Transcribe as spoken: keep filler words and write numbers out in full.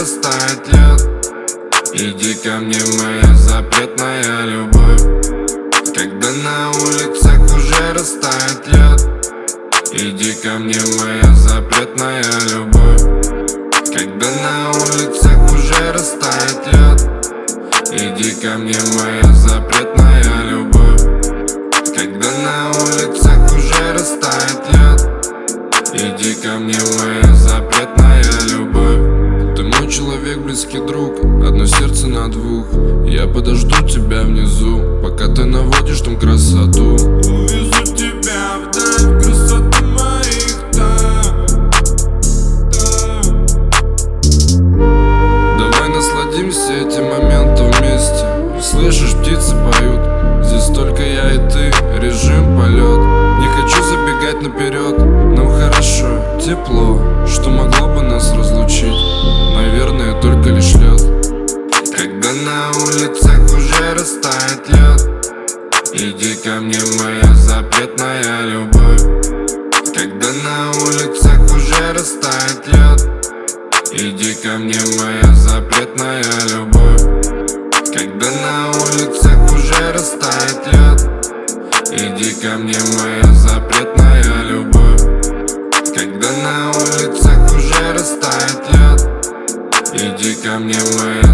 растает лед. Иди ко мне, моя запретная любовь. Когда на улицах уже растает лед. Иди ко мне, моя запретная любовь. Когда на улицах уже растает лед. Иди ко мне, моя запретная любовь. Когда на улицах уже растает лед. Иди ко мне, моя запретная любовь. Ты мой человек, близкий друг, одно сердце на двух. Я подожду тебя внизу, пока ты наводишь там красоту. Увезу тебя вдаль, красоты моих там, там. Давай насладимся этим моментом вместе. Слышишь, птицы поют, здесь только я и ты, режим полет. Не хочу забегать наперед, нам хорошо, тепло. Что могло бы нас разлучить? Наверное, только лишь лед. Когда на улицах уже растает лед. Иди ко мне, моя запретная любовь. Когда на улицах уже растает лед. Иди ко мне, моя запретная любовь. Когда на улицах уже растает лед. Иди ко мне, моя запретная любовь. Когда на улицах уже растает лед. Иди ко мне, моя